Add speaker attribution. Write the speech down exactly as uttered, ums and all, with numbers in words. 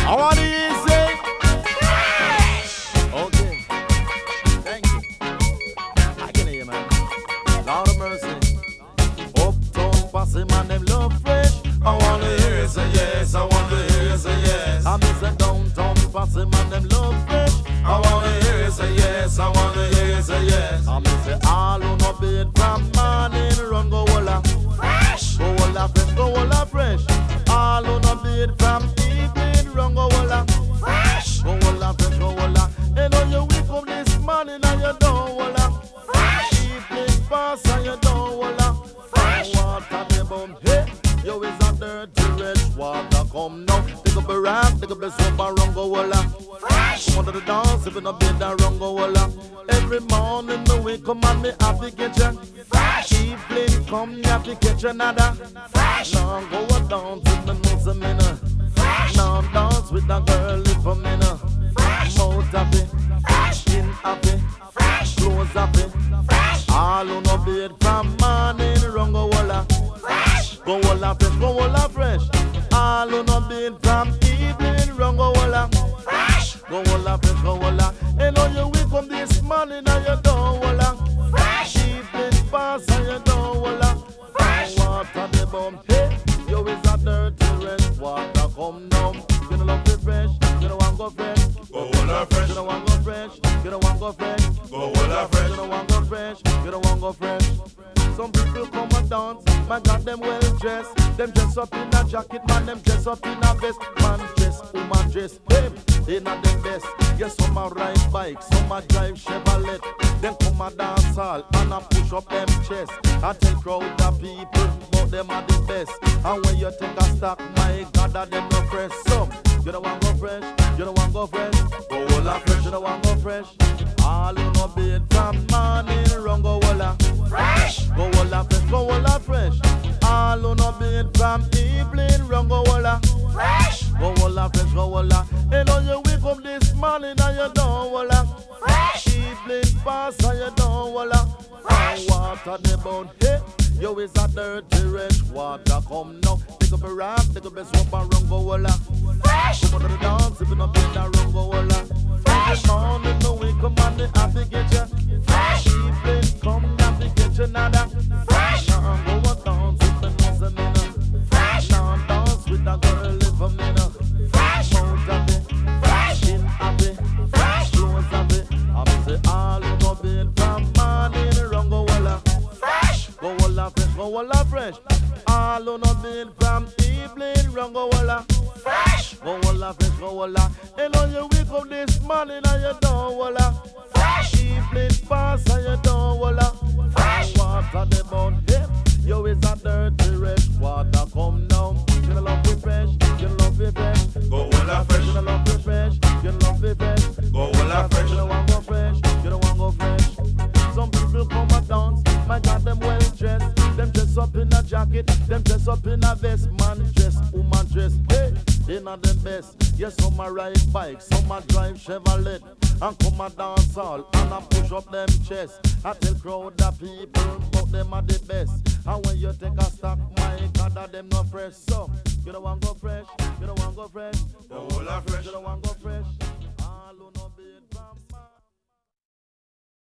Speaker 1: I want to hear you say fresh. Okay. Thank you. I can hear you, man. Lord of mercy. Uptown posse, man, them love fresh. I want to hear you say yes. I want to hear you say yes. I miss the downtown posse, man, them love fresh. I want to hear you say yes. I want to hear you say yes. I miss the all who no bed from morning run go walla fresh. Go walla fresh, go walla fresh. All who no bed from evening run go walla fresh. Go walla fresh, go walla. And on you wake up this morning and you don't walla fresh. Evening pass and you don't walla fresh. Water the bum, hey, you is a dirty rich water come now. Pick up a rap, pick up a soap and run go walla fresh. Come under the dance if you no bed and run go walla. Every morning me wake up and me happy get you fresh. Evening come you happy get you nada fresh. Now go a dance with me know some minna fresh. Now dance with a girl if a minna fresh. Mouth happy fresh. Skin happy fresh. Clothes happy fresh. All who no bed from morning run go walla fresh. Go walla fresh, go walla fresh. All who no bed from evening run go walla fresh. Go walla fresh, go walla. And on you wake up this morning and you don't walla fresh. Evening pass and you don't walla fresh. Water the bum, hey, you is a dirty rest. Water come down. You don't love the fresh, you don't want go fresh.
Speaker 2: Go walla fresh.
Speaker 1: You don't want go fresh, you don't want go fresh.
Speaker 2: Go walla fresh.
Speaker 1: You don't want go fresh, you don't want go fresh. Some people come and dance, man got them well dressed. Them dress up in a jacket, man, them dress up in a vest. Man dress, woman dress, them, they not them best. Yes, some a ride bike, some a drive Chevrolet. Them come a dance hall and a push up them chest. I tell crowd of people, but them are the best. And when you take a stock, my God, that them no fresh. Some, you don't want go fresh, you don't want go fresh. Go walla fresh, you don't want go fresh. All who no bed from morning run go walla fresh. Go walla fresh, go walla fresh. All who no bed from evening run go walla fresh. Go walla fresh, go walla. And on you wake up this morning and you don't walla fresh. Evening pass and you don't walla fresh. Water the bone, hey, you is a dirty rich water come now. Pick up a rap, pick up a soap and run go walla fresh. Come on to the dance if you no bed and run go walla fresh. Morning no wake up and the happy get you fresh. Evening come happy get you nada fresh. Now go a dance with the nose and minna fresh. Now dance with a girl if a minna fresh. Mouth happy fresh. Skin happy fresh. Clothes happy. I'm say all who no bed from morning run go walla fresh. Go walla fresh, go walla fresh. All who no bed from evening run go walla fresh. Go walla fresh, go walla. And on you wake up this morning and you don't walla fresh. Evening pass and you don't walla fresh. Water the bone, hey, you is a dirty rich water come down. You don't love it fresh, you don't love it fresh.
Speaker 2: Go walla fresh.
Speaker 1: You don't love it fresh, you don't love it fresh.
Speaker 2: Go walla fresh.
Speaker 1: You don't want go fresh, you don't want go fresh. Some people come and dance, my God, them well dressed. Them dress up in a jacket, them dress up in a vest. Man dress, woman dress, hey, they not them best. Yes, some a ride bike, some a drive Chevrolet. And come a dance all, and a push up them chest. I tell crowd of people, but them are the best. And when you take a stock, my God, that them not fresh. So, you don't want go fresh, you don't want go fresh.
Speaker 2: Go walla fresh.
Speaker 1: You don't want go fresh.